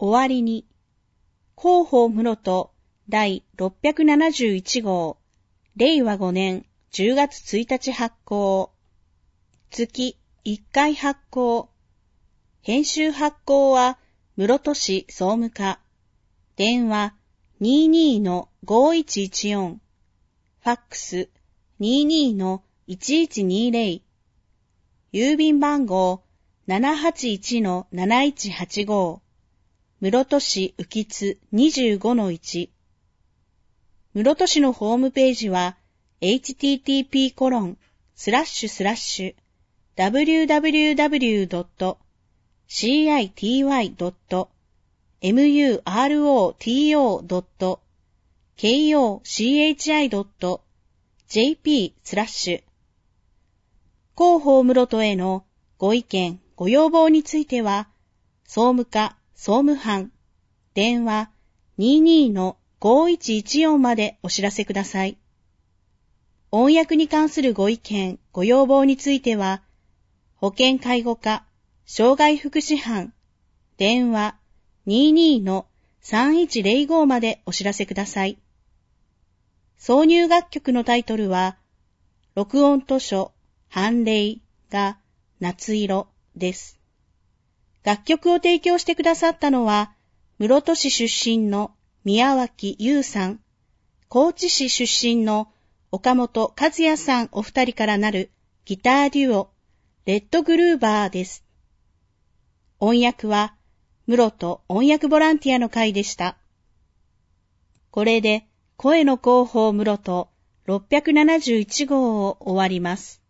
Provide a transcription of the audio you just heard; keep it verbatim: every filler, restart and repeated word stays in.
終わりに、広報室戸第ろっぴゃくななじゅういち号、れいわごねんじゅうがつついたち発行。月いっかい発行。編集発行は室戸市総務課。電話 にじゅうにのごいちいちよん。ファックス にじゅうにのいちいちにぜろ。郵便番号 ななはちいちのなないちはちご。室戸市浮津 にじゅうごのいち。室戸市のホームページは エイチティーティーピーコロンスラッシュスラッシュダブリューダブリューダブリュードットシーアイティーワイドットムーロトドットケーオーシーエイチアイドットジェーピースラッシュ広報室戸へのご意見ご要望については総務課総務班電話 にじゅうにのごいちいちよん までお知らせください。音訳に関するご意見ご要望については保健介護課障害福祉班電話 にじゅうにのさんいちぜろご までお知らせください。挿入楽曲のタイトルは録音図書判例が夏色です。楽曲を提供してくださったのは室戸市出身の宮脇優さん、高知市出身の岡本和也さんお二人からなるギターデュオレッドグルーバーです。音訳は室戸音訳ボランティアの会でした。これで声の広報室戸ろっぴゃくななじゅういち号を終わります。